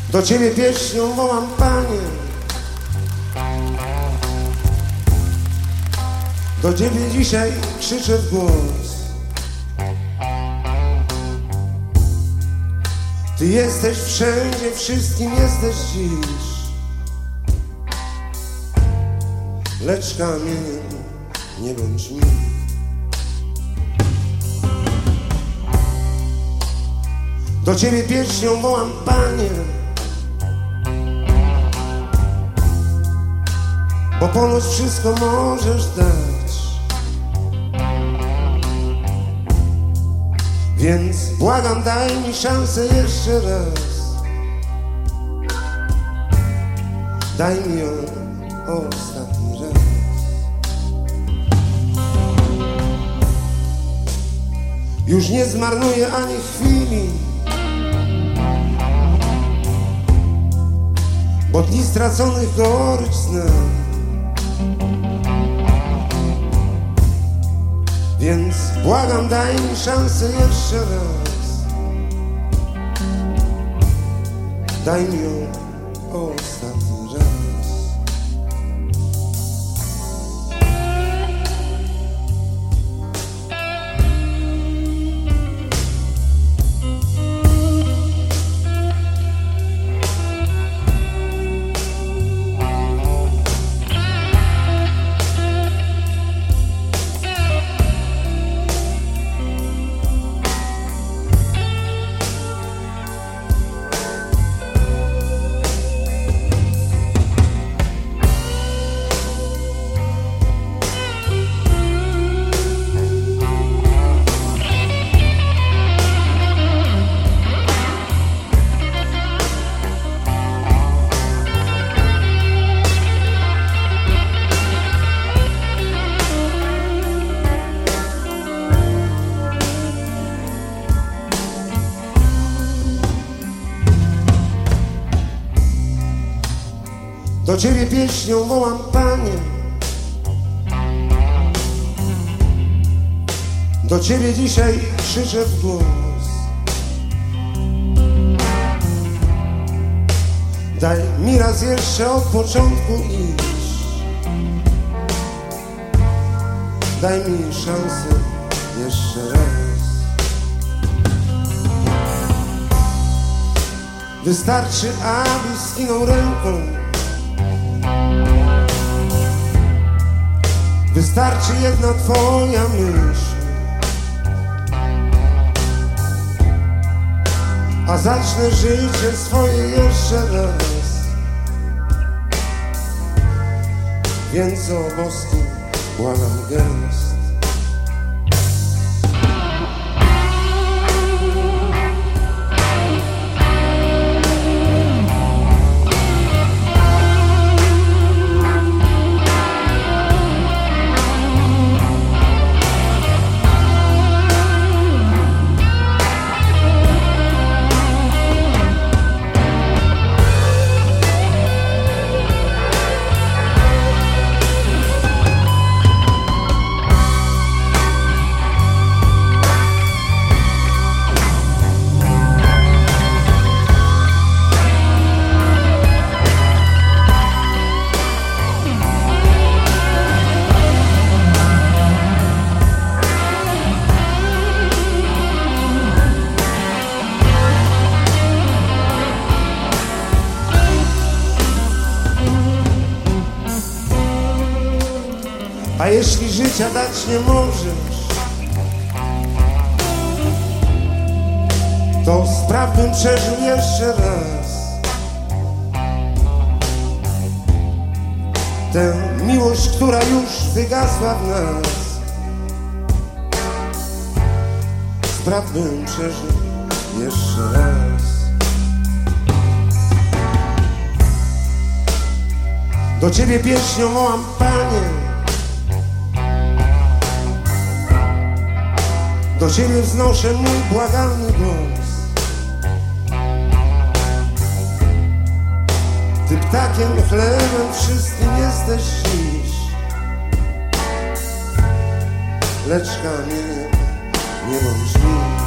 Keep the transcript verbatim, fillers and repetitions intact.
Do Ciebie pieśnią wołam, Panie, do Ciebie dzisiaj krzyczę w głos. Ty jesteś wszędzie, wszystkim jesteś dziś, lecz kamieniem nie bądź mi. Do Ciebie pieśnią wołam, Panie, bo ponoć wszystko możesz dać. Więc błagam, daj mi szansę jeszcze raz. Daj mi ją ostatni raz. Już nie zmarnuję ani chwili, bo dni straconych gorycz znam. Więc błagam, daj mi szansę jeszcze raz. Daj mi ją ostatni raz. Do Ciebie pieśnią wołam, Panie, do Ciebie dzisiaj krzyczę w głos. Daj mi raz jeszcze od początku iść. Daj mi szansę jeszcze raz. Wystarczy, abyś skinął ręką. Wystarczy jedna Twoja myśl, a zacznę życie swoje jeszcze raz. Więc o boski błagam gest. A jeśli życia dać nie możesz, to spraw bym przeżył jeszcze raz tę miłość, która już wygasła w nas. Spraw bym przeżył jeszcze raz. Do Ciebie pieśnią wołam, Panie, do Ciebie wznoszę mój błagalny głos. Ty ptakiem, chlebem wszystkim jesteś dziś, lecz kamieniem nie bądź mi.